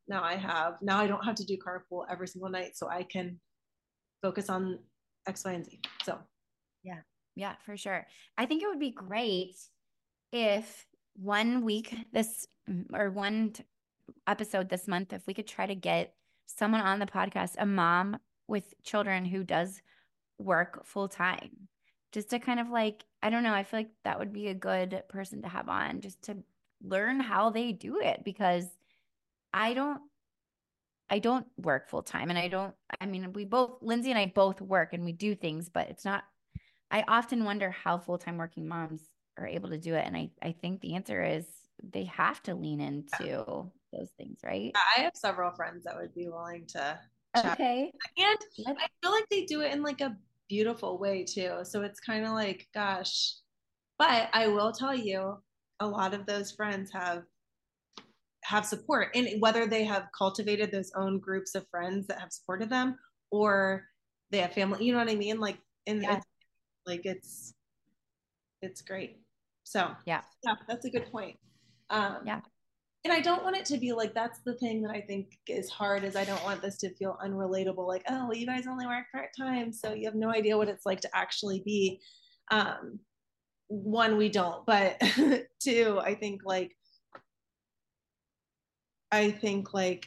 now I don't have to do carpool every single night, so I can focus on X, Y, and Z. So Yeah. Yeah, for sure. I think it would be great if one week this or episode this month, if we could try to get someone on the podcast, a mom with children who does work full time, just to kind of like, I don't know, I feel like that would be a good person to have on just to learn how they do it because I don't I don't work full time and I mean, Lindsay and I both work and we do things, but it's not, I often wonder how full-time working moms are able to do it. And I think the answer is they have to lean into those things, right? I have several friends that would be willing to chat. Okay. And Let's, I feel like they do it in like a beautiful way too. So it's kind of like, gosh, but I will tell you, a lot of those friends have support, and whether they have cultivated those own groups of friends that have supported them or they have family, you know what I mean? Like, and yeah. it's like it's great. So Yeah. yeah, that's a good point. Um, Yeah. and I don't want it to be like, that's the thing that I think is hard, is I don't want this to feel unrelatable, like, oh well, you guys only work part-time, so you have no idea what it's like to actually be one, we don't, but two, I think like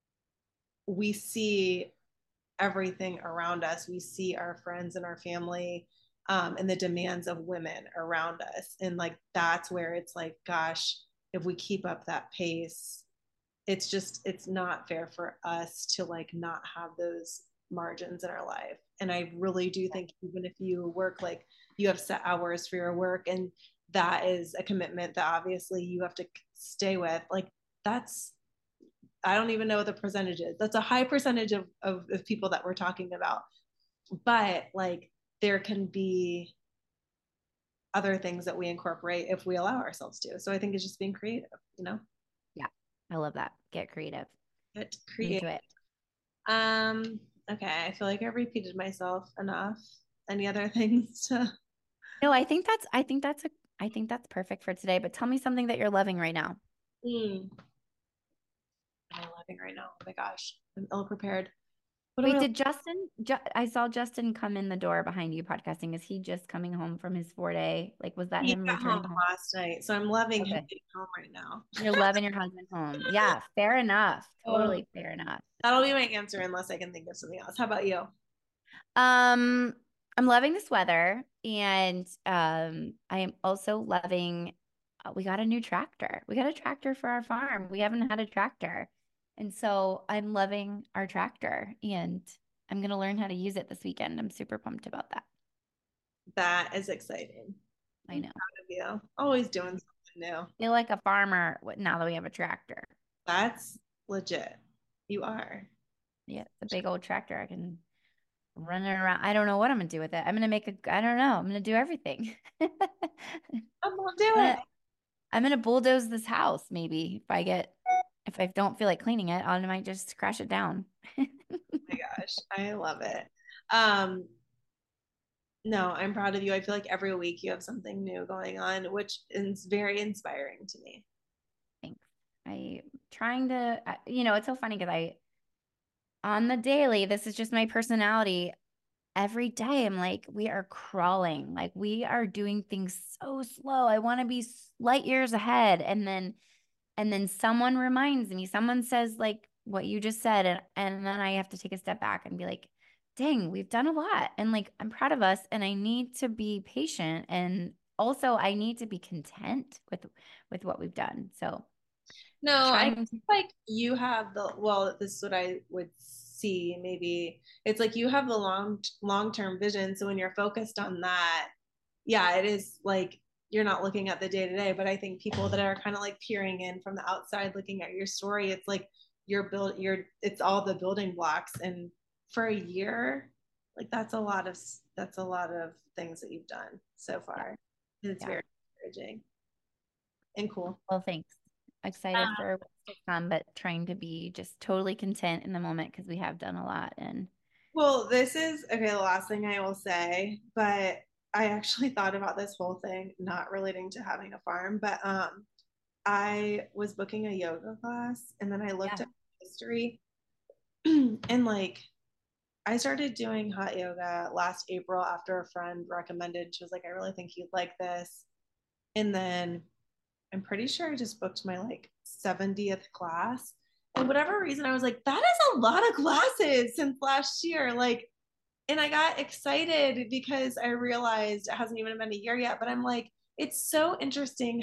we see everything around us. We see our friends and our family, and the demands of women around us. And like, that's where it's like, gosh, if we keep up that pace, it's not fair for us to like not have those margins in our life. And I really do think even if you work, like you have set hours for your work, and that is a commitment that obviously you have to stay with, like that's, I don't even know what the percentage is. That's a high percentage of people that we're talking about. But like, there can be other things that we incorporate if we allow ourselves to. So I think it's just being creative, you know? Yeah. I love that. Get creative. Get I'm creative. into it. Um, okay, I feel like I've repeated myself enough. Any other things to No, I think that's perfect for today. But tell me something that you're loving right now. mm, am I loving right now? Oh my gosh, I'm ill prepared. What am Wait, I? did I saw Justin come in the door behind you podcasting. Is he just coming home from his 4 day? Like, was that He him got home returning home? last night, so I'm loving him Okay. getting home right now. You're loving your husband home. Yeah, fair enough. Oh, Totally fair enough. that'll be my answer unless I can think of something else. How about you? Um, I'm loving this weather and I am also loving we got a new tractor. We got a tractor for our farm. We haven't had a tractor. And so I'm loving our tractor and I'm going to learn how to use it this weekend. I'm super pumped about that. That is exciting. I I'm know. proud of you. Always doing something new. Feel like a farmer now that we have a tractor. That's legit. You are. Yeah, it's a big old tractor. I can run it around. I don't know what I'm gonna do with it. I don't know. I'm gonna do everything. I'm gonna do it. I'm gonna bulldoze this house maybe if I don't feel like cleaning it, I might just crash it down. Oh my gosh, I love it. Um, no, I'm proud of you. I feel like every week you have something new going on, which is very inspiring to me. Thanks. I trying to, it's so funny because on the daily, this is just my personality. Every day, I'm like, we are crawling, like we are doing things so slow. I want to be light years ahead. And then someone reminds me, someone says like what you just said. And then I have to take a step back and be like, dang, we've done a lot. And like, I'm proud of us and I need to be patient. And also I need to be content with what we've done. So No, I trying to, feel like you have the, well, this is what I would see maybe. It's like you have the long-term vision. So when you're focused on that, yeah, it is like you're not looking at the day to day, but I think people that are kind of like peering in from the outside looking at your story, it's like it's all the building blocks. And for a year, like that's a lot of things that you've done so yeah, far. And it's yeah. very encouraging and cool. Well, thanks. Excited for what's to come, but trying to be just totally content in the moment because we have done a lot. And Well, this is okay. The last thing I will say, but I actually thought about this whole thing not relating to having a farm, but I was booking a yoga class, and then I looked yeah, at history. And like, I started doing hot yoga last April after a friend recommended. She was like, I really think you'd like this. And then I'm pretty sure I just booked my like 70th class. And whatever reason, I was like, that is a lot of classes since last year. Like, and I got excited because I realized it hasn't even been a year yet, but I'm like, it's so interesting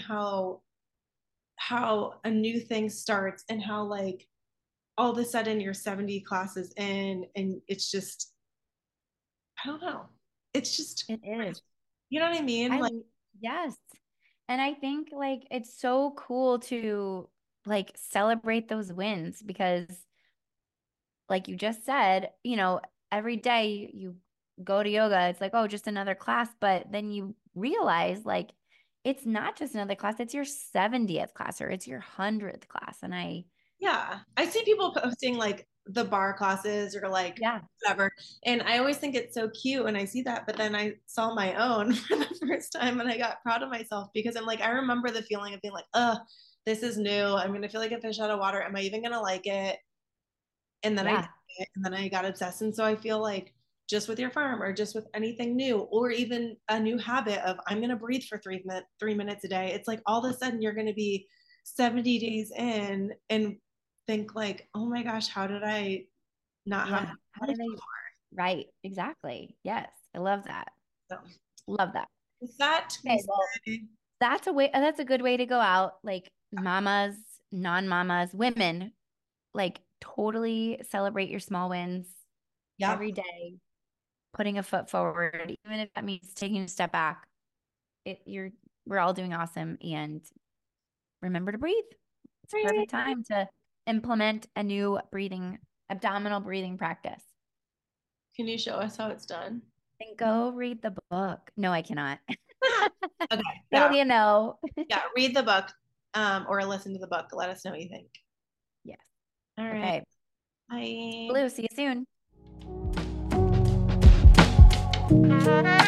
how a new thing starts and how like all of a sudden you're 70 classes in and it's just, I don't know. It's just, It is. you know what I mean? I Like, yes. And I think like it's so cool to like celebrate those wins because like you just said, every day you go to yoga, it's like, oh, just another class, but then you realize like it's not just another class, it's your 70th class or it's your 100th class. And yeah, I see people posting like the bar classes or like yeah, whatever. And I always think it's so cute when I see that. But then I saw my own for the first time and I got proud of myself because I'm like, I remember the feeling of being like, this is new. I'm going to feel like a fish out of water. Am I even going to like it? And then I did yeah, it and then I got obsessed. And so I feel like just with your farm or just with anything new or even a new habit of I'm going to breathe for 3 minutes a day. It's like all of a sudden you're going to be 70 days in and think like, oh my gosh, how did I not have yeah. that How life did I? before? Right, exactly. Yes, I love that. So Love that. with that we Okay, well, say, that's a good way to go out. Like mamas, non-mamas, women, like totally celebrate your small wins yep, every day, putting a foot forward, even if that means taking a step back. We're all doing awesome and remember to breathe. It's a perfect time to implement a new abdominal breathing practice. can you show us how it's done? Then go read the book. No, I cannot. Okay, That'll yeah, be a no. yeah, read the book or listen to the book. Let us know what you think. Yes. All right, Okay. bye. Blue, see you soon.